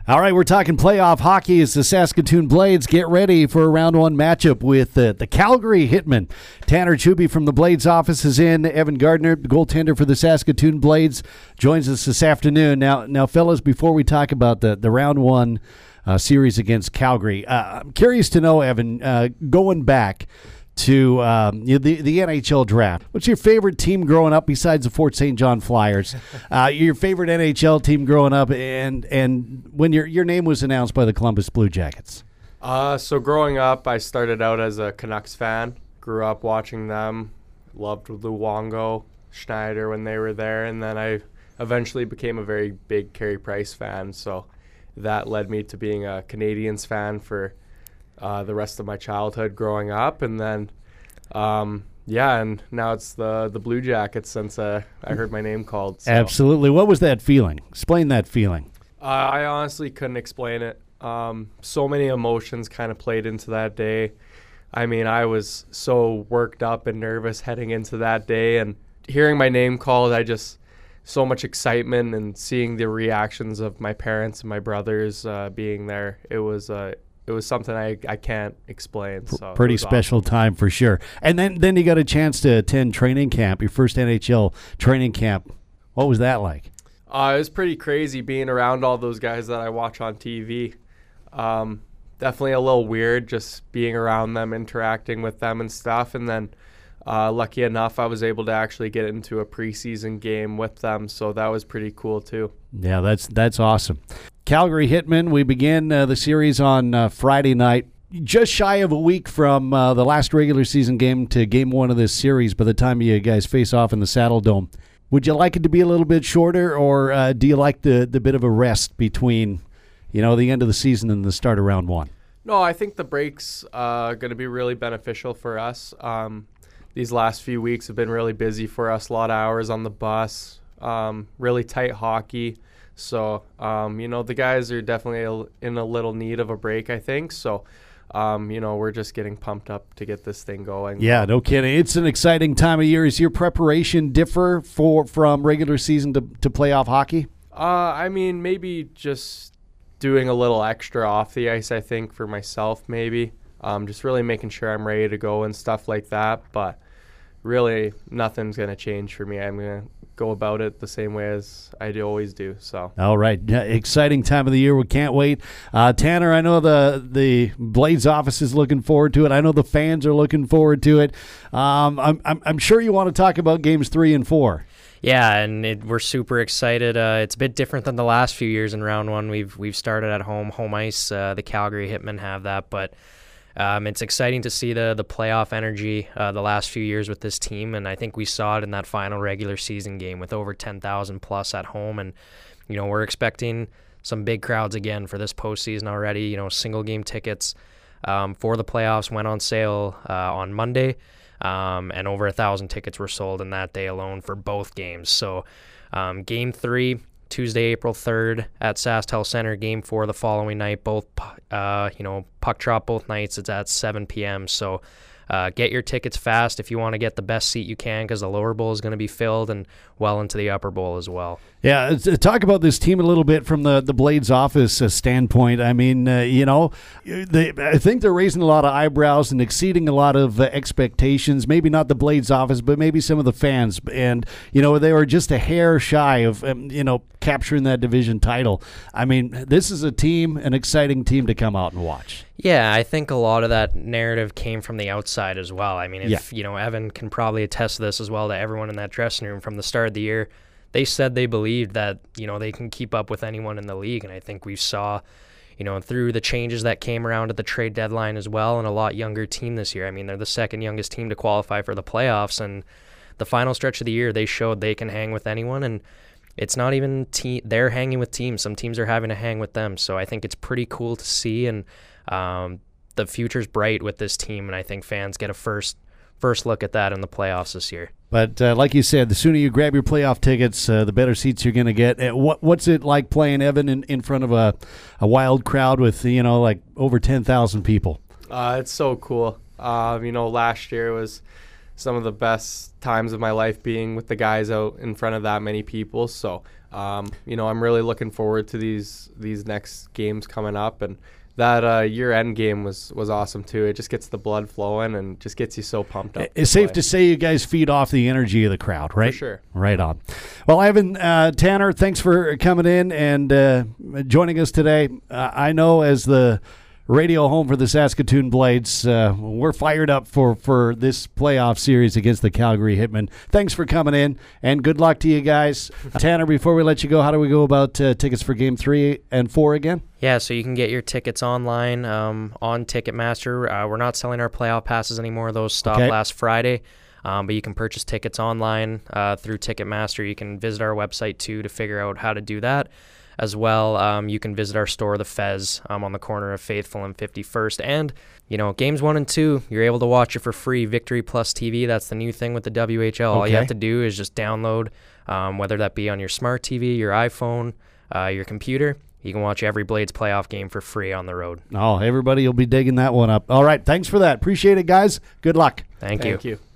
All right, we're talking playoff hockey as the Saskatoon Blades get ready for a round one matchup with the Calgary Hitmen. Tanner Chuby from the Blades office is in. Evan Gardner, the goaltender for the Saskatoon Blades, joins us this afternoon. Now, fellas, before we talk about the round one series against Calgary, I'm curious to know, Evan, going back to the NHL draft. What's your favorite team growing up besides the Fort St. John Flyers? Your favorite NHL team growing up, and when your name was announced by the Columbus Blue Jackets? So growing up, I started out as a Canucks fan. Grew up watching them. Loved Luongo, Schneider when they were there, and then I eventually became a very big Carey Price fan. So that led me to being a Canadiens fan for the rest of my childhood growing up, and then and now it's the Blue Jackets since I heard my name called. So. Absolutely. What was that feeling? Explain that feeling. I honestly couldn't explain it. So many emotions kind of played into that day. I mean, I was so worked up and nervous heading into that day, and hearing my name called, so much excitement, and seeing the reactions of my parents and my brothers being there. It was something I can't explain. So pretty special time for sure. And then you got a chance to attend training camp, your first NHL training camp. What was that like? It was pretty crazy being around all those guys that I watch on TV. Definitely a little weird just being around them, interacting with them and stuff. And then lucky enough, I was able to actually get into a preseason game with them. So that was pretty cool too. Yeah, that's awesome. Calgary Hitmen, we begin the series on Friday night. Just shy of a week from the last regular season game to game one of this series by the time you guys face off in the Saddle Dome. Would you like it to be a little bit shorter, or do you like the bit of a rest between the end of the season and the start of round one? No, I think the break's going to be really beneficial for us. These last few weeks have been really busy for us, a lot of hours on the bus, really tight hockey. So, the guys are definitely in a little need of a break, I think. So, we're just getting pumped up to get this thing going. Yeah, no kidding. It's an exciting time of year. Is your preparation differ from regular season to playoff hockey? Maybe just doing a little extra off the ice, I think, for myself maybe. Just really making sure I'm ready to go and stuff like that. But really, nothing's going to change for me. I'm going to go about it the same way as I always do. So. All right. Exciting time of the year. We can't wait. Tanner, I know the Blades office is looking forward to it. I know the fans are looking forward to it. I'm sure you want to talk about games 3 and 4. Yeah, and we're super excited. It's a bit different than the last few years in round one. We've started at home ice. The Calgary Hitmen have that, but it's exciting to see the playoff energy the last few years with this team, and I think we saw it in that final regular season game with over 10,000 plus at home, and we're expecting some big crowds again for this postseason already. Single game tickets for the playoffs went on sale on Monday, and over 1,000 tickets were sold in that day alone for both games. So game 3, Tuesday, April 3rd at SaskTel Center. Game 4 the following night. Both, puck drop both nights. It's at 7 p.m. So get your tickets fast if you want to get the best seat you can, because the lower bowl is going to be filled and well into the upper bowl as well. Yeah, talk about this team a little bit from the Blades office standpoint. I mean, I think they're raising a lot of eyebrows and exceeding a lot of expectations. Maybe not the Blades office, but maybe some of the fans. And, they were just a hair shy of, capturing that division title. I mean, this is an exciting team to come out and watch. Yeah, I think a lot of that narrative came from the outside as well. I mean, Evan can probably attest to this as well, to everyone in that dressing room from the start of the year. They said they believed that, they can keep up with anyone in the league. And I think we saw, through the changes that came around at the trade deadline as well, and a lot younger team this year. I mean, they're the second youngest team to qualify for the playoffs. And the final stretch of the year, they showed they can hang with anyone. And it's not even they're hanging with teams. Some teams are having to hang with them. So I think it's pretty cool to see. And the future's bright with this team. And I think fans get a first look at that in the playoffs this year. But like you said, the sooner you grab your playoff tickets, the better seats you're going to get. What's it like playing, Evan, in front of a wild crowd with, over 10,000 people? It's so cool. Last year was some of the best times of my life being with the guys out in front of that many people. So, I'm really looking forward to these next games coming up, and that year-end game was awesome too. It just gets the blood flowing and just gets you so pumped up. It's safe to say you guys feed off the energy of the crowd, right? For sure. Right on. Well, Evan, Tanner, thanks for coming in and joining us today. I know as the radio home for the Saskatoon Blades, we're fired up for this playoff series against the Calgary Hitmen. Thanks for coming in, and good luck to you guys. Tanner, before we let you go, how do we go about tickets for Game 3 and 4 again? Yeah, so you can get your tickets online on Ticketmaster. We're not selling our playoff passes anymore. Those stopped last Friday. But you can purchase tickets online through Ticketmaster. You can visit our website, too, to figure out how to do that. As well, you can visit our store, The Fez, on the corner of Faithful and 51st. And, games 1 and 2, you're able to watch it for free. Victory Plus TV, that's the new thing with the WHL. All you have to do is just download, whether that be on your smart TV, your iPhone, your computer. You can watch every Blades playoff game for free on the road. Oh, everybody will be digging that one up. All right, thanks for that. Appreciate it, guys. Good luck. Thank you.